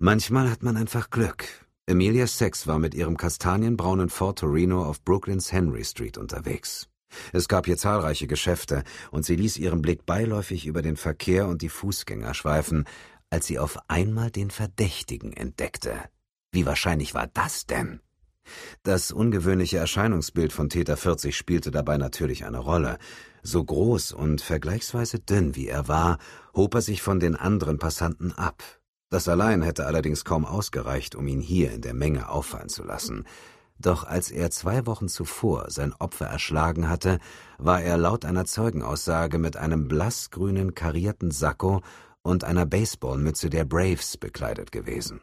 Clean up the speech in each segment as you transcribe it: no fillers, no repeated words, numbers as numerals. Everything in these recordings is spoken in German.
Manchmal hat man einfach Glück. Emilia Sachs war mit ihrem kastanienbraunen Ford Torino auf Brooklyns Henry Street unterwegs. Es gab hier zahlreiche Geschäfte, und sie ließ ihren Blick beiläufig über den Verkehr und die Fußgänger schweifen, als sie auf einmal den Verdächtigen entdeckte. Wie wahrscheinlich war das denn? Das ungewöhnliche Erscheinungsbild von Täter 40 spielte dabei natürlich eine Rolle. So groß und vergleichsweise dünn wie er war, hob er sich von den anderen Passanten ab. Das allein hätte allerdings kaum ausgereicht, um ihn hier in der Menge auffallen zu lassen. Doch als er 2 Wochen zuvor sein Opfer erschlagen hatte, war er laut einer Zeugenaussage mit einem blassgrünen karierten Sakko und einer Baseballmütze der Braves bekleidet gewesen.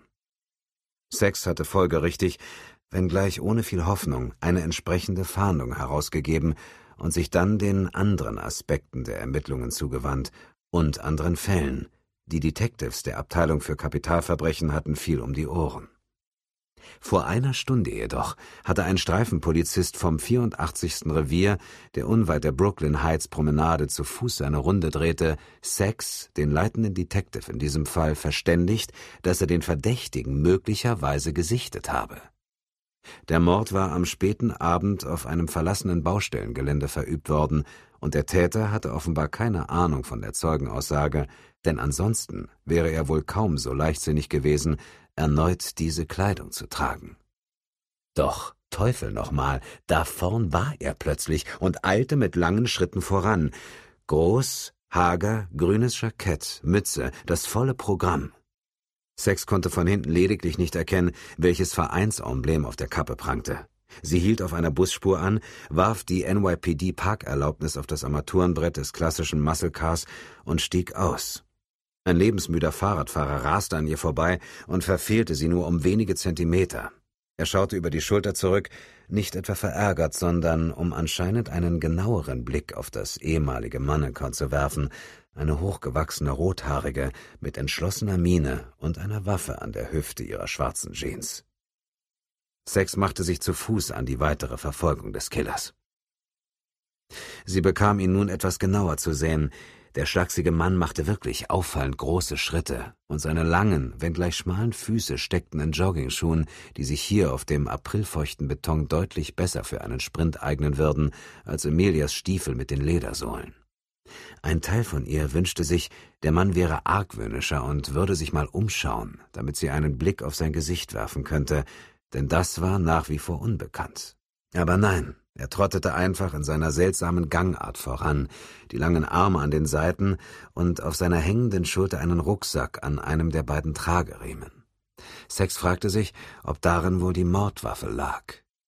Sachs hatte folgerichtig, wenngleich ohne viel Hoffnung, eine entsprechende Fahndung herausgegeben und sich dann den anderen Aspekten der Ermittlungen zugewandt und anderen Fällen. Die Detectives der Abteilung für Kapitalverbrechen hatten viel um die Ohren. Vor einer Stunde jedoch hatte ein Streifenpolizist vom 84. Revier, der unweit der Brooklyn Heights Promenade zu Fuß seine Runde drehte, Sachs, den leitenden Detective in diesem Fall, verständigt, dass er den Verdächtigen möglicherweise gesichtet habe. Der Mord war am späten Abend auf einem verlassenen Baustellengelände verübt worden, und der Täter hatte offenbar keine Ahnung von der Zeugenaussage, denn ansonsten wäre er wohl kaum so leichtsinnig gewesen, erneut diese Kleidung zu tragen. Doch, Teufel nochmal, da vorn war er plötzlich und eilte mit langen Schritten voran. Groß, hager, grünes Jackett, Mütze, das volle Programm. Sachs konnte von hinten lediglich nicht erkennen, welches Vereinsemblem auf der Kappe prangte. Sie hielt auf einer Busspur an, warf die NYPD-Parkerlaubnis auf das Armaturenbrett des klassischen Muscle Cars und stieg aus. Ein lebensmüder Fahrradfahrer raste an ihr vorbei und verfehlte sie nur um wenige Zentimeter. Er schaute über die Schulter zurück, nicht etwa verärgert, sondern um anscheinend einen genaueren Blick auf das ehemalige Mannequin zu werfen, eine hochgewachsene Rothaarige mit entschlossener Miene und einer Waffe an der Hüfte ihrer schwarzen Jeans. Sachs machte sich zu Fuß an die weitere Verfolgung des Killers. Sie bekam ihn nun etwas genauer zu sehen. Der schlachsige Mann machte wirklich auffallend große Schritte, und seine langen, wenngleich schmalen Füße steckten in Joggingschuhen, die sich hier auf dem aprilfeuchten Beton deutlich besser für einen Sprint eignen würden als Emilias Stiefel mit den Ledersohlen. Ein Teil von ihr wünschte sich, der Mann wäre argwöhnischer und würde sich mal umschauen, damit sie einen Blick auf sein Gesicht werfen könnte, denn das war nach wie vor unbekannt. Aber nein, er trottete einfach in seiner seltsamen Gangart voran, die langen Arme an den Seiten und auf seiner hängenden Schulter einen Rucksack an einem der beiden Trageriemen. Sachs fragte sich, ob darin wohl die Mordwaffe lag.